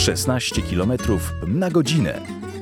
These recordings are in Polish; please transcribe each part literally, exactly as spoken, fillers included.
szesnaście kilometrów na godzinę.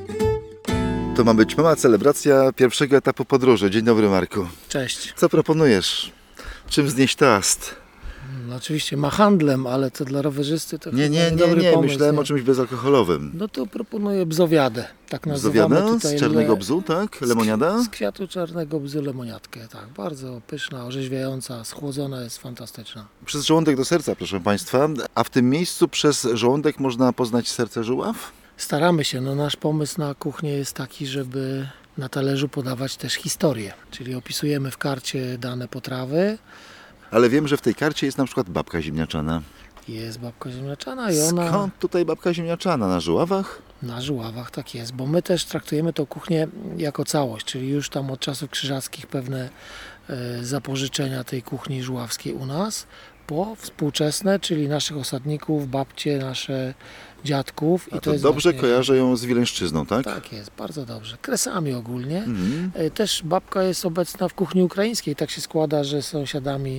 To ma być mała celebracja pierwszego etapu podróży. Dzień dobry, Marku. Cześć. Co proponujesz? Czym znieść toast? No, oczywiście ma handlem, ale to dla rowerzysty to Nie, nie, chyba nie, dobry nie. pomysł. Myślałem nie? o czymś bezalkoholowym. No to proponuję bzowiadę. Tak nazywamy Bzowiada tutaj. z czarnego le- bzu, tak? Lemoniada? Z, z kwiatu czarnego bzu lemoniadkę, tak. Bardzo pyszna, orzeźwiająca, schłodzona, jest fantastyczna. Przez żołądek do serca, proszę Państwa. A w tym miejscu przez żołądek można poznać serce żuław? Staramy się, no nasz pomysł na kuchnię jest taki, żeby na talerzu podawać też historię. Czyli opisujemy w karcie dane potrawy. Ale wiem, że w tej karcie jest na przykład babka ziemniaczana. Jest babka ziemniaczana i ona... Skąd tutaj babka ziemniaczana? Na żuławach? Na żuławach, tak jest, bo my też traktujemy tą kuchnię jako całość, czyli już tam od czasów krzyżackich pewne e, zapożyczenia tej kuchni żuławskiej u nas, po współczesne, czyli naszych osadników, babcie, nasze dziadków. A I to, jest dobrze właśnie- kojarzę ją z Wileńszczyzną, tak? Tak jest, bardzo dobrze. Kresami ogólnie. Mhm. E, Też babka jest obecna w kuchni ukraińskiej. Tak się składa, że sąsiadami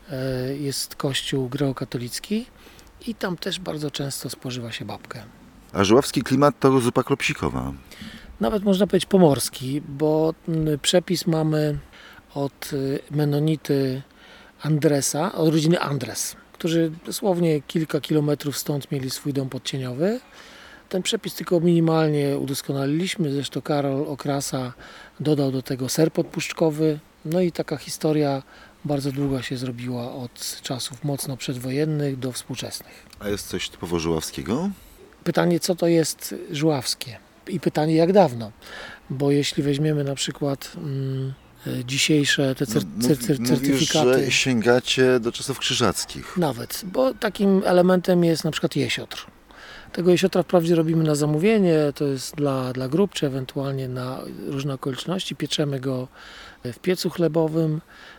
e, jest kościół grecko-katolicki i tam też bardzo często spożywa się babkę. A żuławski klimat to zupa klopsikowa. Nawet można powiedzieć pomorski, bo mm, przepis mamy od y, menonity Andresa, od rodziny Andres, którzy dosłownie kilka kilometrów stąd mieli swój dom podcieniowy. Ten przepis tylko minimalnie udoskonaliliśmy, zresztą Karol Okrasa dodał do tego ser podpuszczkowy. No i taka historia bardzo długa się zrobiła od czasów mocno przedwojennych do współczesnych. A jest coś typowo żuławskiego? Pytanie, co to jest żuławskie i pytanie, jak dawno, bo jeśli weźmiemy na przykład mm, e, dzisiejsze te cer- No, cer- mów- cer- Mówisz, certyfikaty, że sięgacie do czasów krzyżackich. nawet, bo takim elementem jest na przykład jesiotr. Tego jesiotra wprawdzie robimy na zamówienie, to jest dla, dla grup, czy ewentualnie na różne okoliczności. Pieczemy go w piecu chlebowym.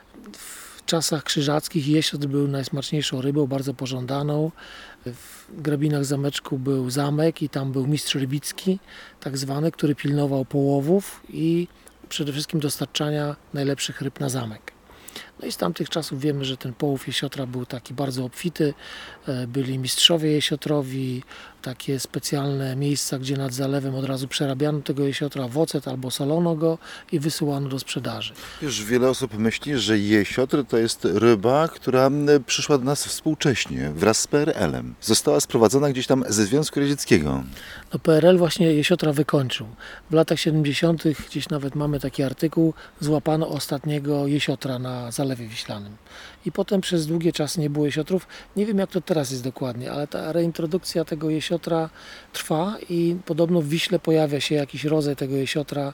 W czasach krzyżackich jesiotr był najsmaczniejszą rybą, bardzo pożądaną. W Grabinach zameczku był zamek i tam był mistrz rybicki, tak zwany, który pilnował połowów i przede wszystkim dostarczania najlepszych ryb na zamek. No i z tamtych czasów wiemy, że ten połów jesiotra był taki bardzo obfity. E, Byli mistrzowie jesiotrowi, takie specjalne miejsca, gdzie nad zalewem od razu przerabiano tego jesiotra w ocet albo solono go i wysyłano do sprzedaży. Wiesz, wiele osób myśli, że jesiotr to jest ryba, która m, przyszła do nas współcześnie, wraz z P R L-em. Została sprowadzona gdzieś tam ze Związku Radzieckiego. No P R L właśnie jesiotra wykończył. W latach siedemdziesiątych gdzieś nawet mamy taki artykuł, złapano ostatniego jesiotra na Zalewie Wiślanym. I potem przez długi czas nie było jesiotrów. Nie wiem, jak to teraz jest dokładnie, ale ta reintrodukcja tego jesiotra trwa i podobno w Wiśle pojawia się jakiś rodzaj tego jesiotra.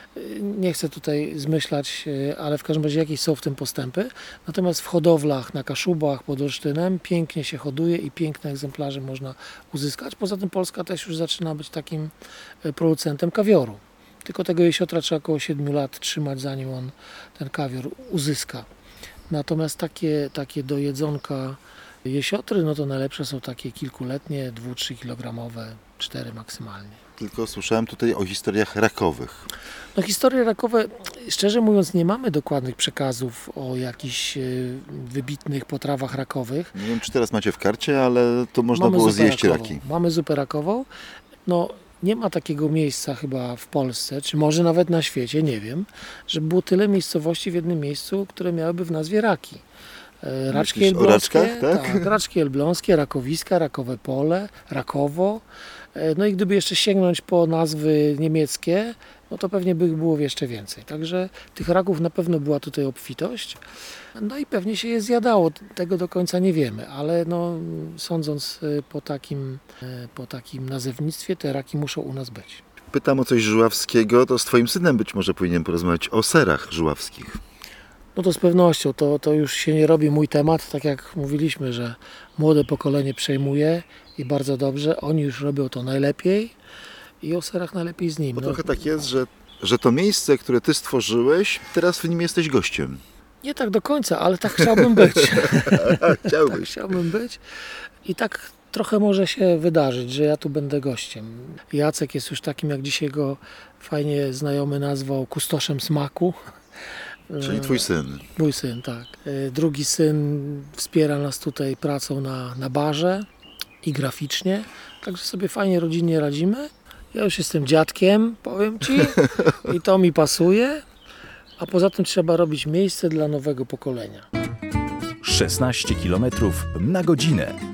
Nie chcę tutaj zmyślać, ale w każdym razie jakieś są w tym postępy. Natomiast w hodowlach na Kaszubach pod Olsztynem pięknie się hoduje i piękne egzemplarze można uzyskać. Poza tym Polska też już zaczyna być takim producentem kawioru. Tylko tego jesiotra trzeba około siedmiu lat trzymać, zanim on ten kawior uzyska. Natomiast takie, takie do jedzonka jesiotry, no to najlepsze są takie kilkuletnie, dwu trzy kilogramowe, cztery maksymalnie. Tylko słyszałem tutaj o historiach rakowych. No historie rakowe, szczerze mówiąc, nie mamy dokładnych przekazów o jakichś e, wybitnych potrawach rakowych. Nie wiem, czy teraz macie w karcie, ale to można Mamy było zupę zjeść rakową. raki. Mamy zupę rakową. No, nie ma takiego miejsca chyba w Polsce, czy może nawet na świecie, nie wiem, żeby było tyle miejscowości w jednym miejscu, które miałyby w nazwie raki. E, Raczki Myślisz o elbląskie, raczkach, tak? tak, raczki elbląskie, rakowiska, rakowe pole, rakowo. E, No i gdyby jeszcze sięgnąć po nazwy niemieckie, no to pewnie by ich było jeszcze więcej. Także tych raków na pewno była tutaj obfitość. No i pewnie się je zjadało, tego do końca nie wiemy, ale no, sądząc e, po takim, e, po takim nazewnictwie, te raki muszą u nas być. Pytam o coś żuławskiego, to z twoim synem być może powinien porozmawiać o serach żuławskich. No to z pewnością, to, to już się nie robi mój temat, tak jak mówiliśmy, że młode pokolenie przejmuje i bardzo dobrze, oni już robią to najlepiej i o serach najlepiej z nim. Bo No, trochę tak jest, że, że to miejsce, które ty stworzyłeś, teraz w nim jesteś gościem. nie tak do końca, ale tak chciałbym być. tak Chciałbyś. chciałbym być i tak trochę może się wydarzyć, że ja tu będę gościem. Jacek jest już takim, jak dzisiaj go fajnie znajomy nazwał, kustoszem smaku. Czyli twój syn. Mój syn, tak. Drugi syn wspiera nas tutaj pracą na, na barze. i graficznie, także sobie fajnie rodzinnie radzimy. Ja już jestem dziadkiem, powiem Ci, i to mi pasuje, a poza tym trzeba robić miejsce dla nowego pokolenia. szesnaście kilometrów na godzinę.